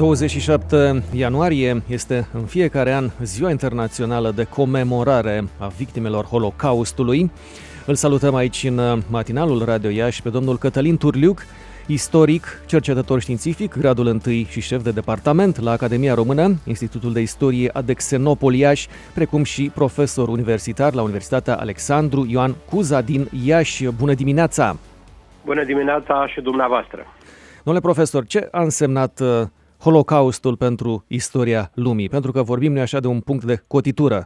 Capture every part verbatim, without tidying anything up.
douăzeci și șapte ianuarie este în fiecare an Ziua Internațională de Comemorare a Victimelor Holocaustului. Îl salutăm aici în matinalul Radio Iași pe domnul Cătălin Turliuc, istoric, cercetător științific, gradul întâi și șef de departament la Academia Română, Institutul de Istorie Adexenopol Iași, precum și profesor universitar la Universitatea Alexandru Ioan Cuza din Iași. Bună dimineața! Bună dimineața și dumneavoastră! Domnule profesor, ce a însemnat uh, Holocaustul pentru istoria lumii? Pentru că vorbim noi așa de un punct de cotitură.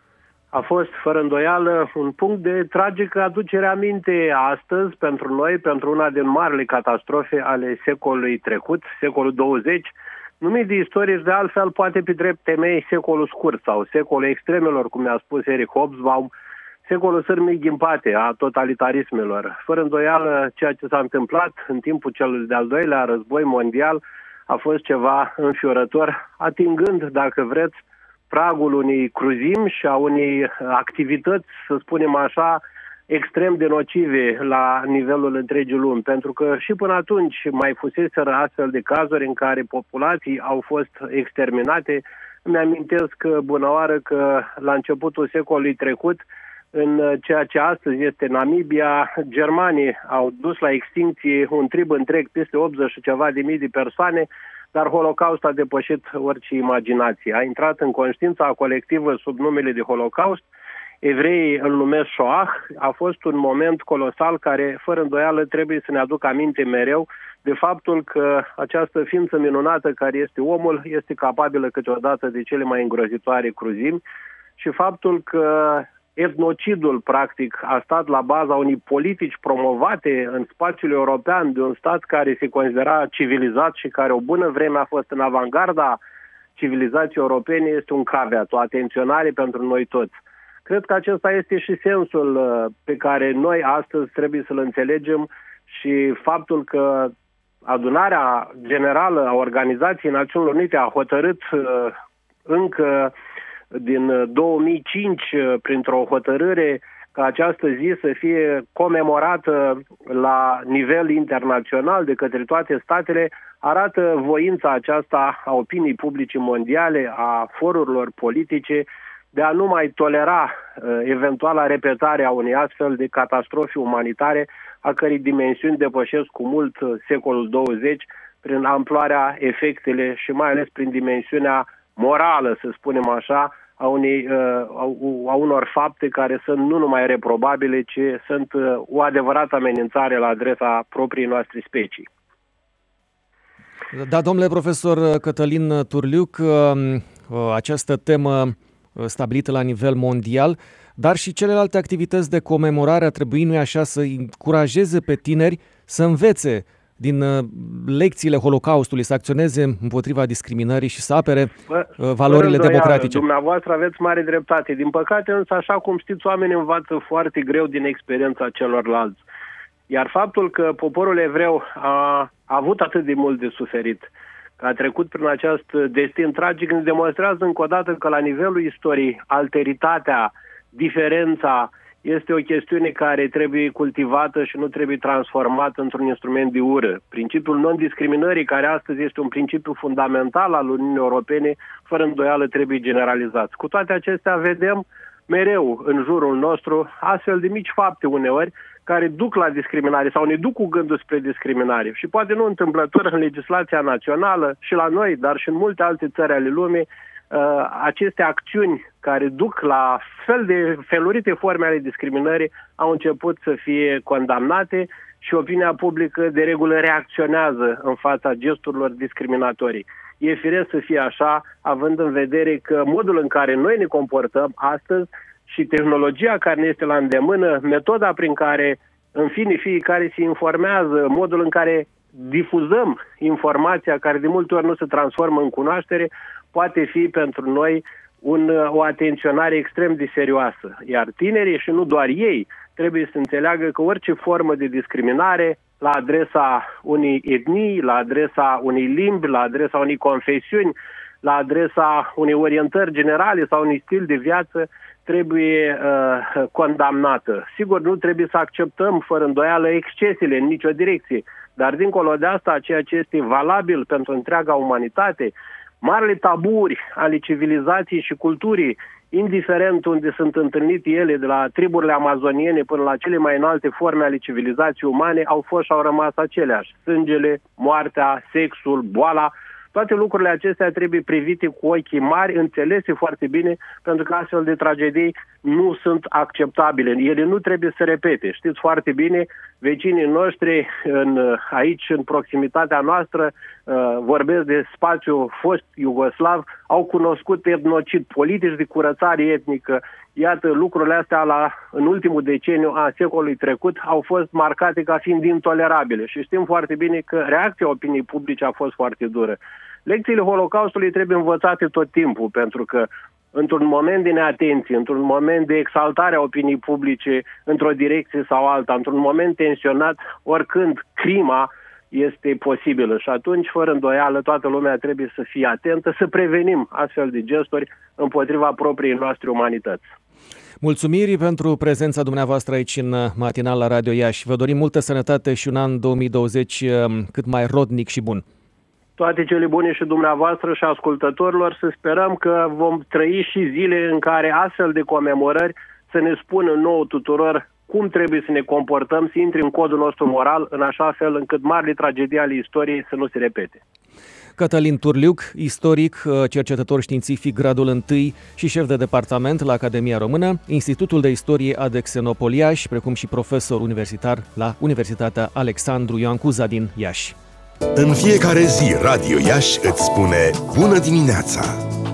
A fost, fără îndoială, un punct de tragică aducere aminte astăzi pentru noi, pentru una din marile catastrofe ale secolului trecut, secolul douăzeci, numit de istorie de altfel poate pe drept temei secolul scurt sau secolul extremelor, cum ne-a spus Eric Hobsbawm, secolul sârmii ghimpate a totalitarismelor. Fără îndoială, ceea ce s-a întâmplat în timpul celui de-al doilea război mondial a fost ceva înfiorător, atingând, dacă vreți, pragul unei cruzimi și a unei activități, să spunem așa, extrem de nocive la nivelul întregii lumi. Pentru că și până atunci mai fuseseră astfel de cazuri în care populații au fost exterminate. Îmi amintesc bunăoară că la începutul secolului trecut, în ceea ce astăzi este Namibia, germanii au dus la extincție un trib întreg, peste optzeci și ceva de mii de persoane, dar Holocaustul a depășit orice imaginație. A intrat în conștiința colectivă sub numele de Holocaust. Evreii îl numesc Shoah. A fost un moment colosal care, fără îndoială, trebuie să ne aducă aminte mereu de faptul că această ființă minunată care este omul este capabilă câteodată de cele mai îngrozitoare cruzimi și faptul că etnocidul, practic, a stat la baza unei politici promovate în spațiul european de un stat care se considera civilizat și care o bună vreme a fost în avangarda civilizației europene, este un caveat, o atenționare pentru noi toți. Cred că acesta este și sensul pe care noi astăzi trebuie să-l înțelegem și faptul că adunarea generală a Organizației Națiunilor Unite a hotărât încă din două mii cinci, printr-o hotărâre, ca această zi să fie comemorată la nivel internațional de către toate statele, arată voința aceasta a opiniei publice mondiale, a forurilor politice, de a nu mai tolera eventuala repetare a unei astfel de catastrofe umanitare, a cărei dimensiuni depășesc cu mult secolul douăzeci, prin amploarea, efectele și mai ales prin dimensiunea morală, să spunem așa, a, unei, a unor fapte care sunt nu numai reprobabile, ci sunt o adevărată amenințare la adresa propriei noastre specii. Da, domnule profesor Cătălin Turliuc, această temă stabilită la nivel mondial, dar și celelalte activități de comemorare ar trebui, nu-i așa, să încurajeze pe tineri să învețe din lecțiile Holocaustului, să acționeze împotriva discriminării și să apere Bă, valorile democratice. Dumneavoastră aveți mare dreptate. Din păcate, însă, așa cum știți, oamenii învață foarte greu din experiența celorlalți. Iar faptul că poporul evreu a, a avut atât de mult de suferit, că a trecut prin acest destin tragic, ne demonstrează încă o dată că la nivelul istoriei, alteritatea, diferența, este o chestiune care trebuie cultivată și nu trebuie transformată într-un instrument de ură. Principiul non-discriminării, care astăzi este un principiu fundamental al Uniunii Europene, fără îndoială trebuie generalizat. Cu toate acestea vedem mereu în jurul nostru astfel de mici fapte uneori care duc la discriminare sau ne duc cu gândul spre discriminare. Și poate nu întâmplător în legislația națională și la noi, dar și în multe alte țări ale lumii, aceste acțiuni care duc la fel de felurite forme ale discriminării au început să fie condamnate și opinia publică de regulă reacționează în fața gesturilor discriminatorii. E firesc să fie așa, având în vedere că modul în care noi ne comportăm astăzi și tehnologia care ne este la îndemână, metoda prin care, în fine, fiecare se informează, modul în care difuzăm informația care de multe ori nu se transformă în cunoaștere, poate fi pentru noi un, o atenționare extrem de serioasă. Iar tinerii, și nu doar ei, trebuie să înțeleagă că orice formă de discriminare la adresa unei etnii, la adresa unei limbi, la adresa unei confesiuni, la adresa unei orientări generale sau unui stil de viață, trebuie uh, condamnată. Sigur, nu trebuie să acceptăm fără îndoială excesele în nicio direcție, Dar dincolo de asta, ceea ce este valabil pentru întreaga umanitate, marile taburi ale civilizației și culturii, indiferent unde sunt întâlnite ele, de la triburile amazoniene până la cele mai înalte forme ale civilizației umane, au fost și au rămas aceleași. Sângele, moartea, sexul, boala, toate lucrurile acestea trebuie privite cu ochii mari, înțelese foarte bine, pentru că astfel de tragedii nu sunt acceptabile. Ele nu trebuie să repete. Știți foarte bine, vecinii noștri în, aici, în proximitatea noastră, vorbesc de spațiul fost iugoslav, au cunoscut etnocid, politici de curățare etnică. Iată, lucrurile astea la, în ultimul deceniu a secolului trecut au fost marcate ca fiind intolerabile și știm foarte bine că reacția opiniei publice a fost foarte dură. Lecțiile Holocaustului trebuie învățate tot timpul, pentru că într-un moment de neatenție, într-un moment de exaltare a opiniei publice într-o direcție sau alta, într-un moment tensionat, oricând crima este posibilă și atunci, fără îndoială, toată lumea trebuie să fie atentă, să prevenim astfel de gesturi împotriva propriei noastre umanități. Mulțumiri pentru prezența dumneavoastră aici în matinal la Radio Iași. Vă dorim multă sănătate și un an două mii douăzeci cât mai rodnic și bun. Toate cele bune și dumneavoastră și ascultătorilor, să sperăm că vom trăi și zile în care astfel de comemorări să ne spună nouă tuturor cum trebuie să ne comportăm, să intri în codul nostru moral, în așa fel încât marile tragedii ale istoriei să nu se repete. Cătălin Turliuc, istoric, cercetător științific gradul întâi și șef de departament la Academia Română, Institutul de Istorie Adexenopol Iași, precum și profesor universitar la Universitatea Alexandru Ioan Cuza din Iași. În fiecare zi, Radio Iași îți spune bună dimineața!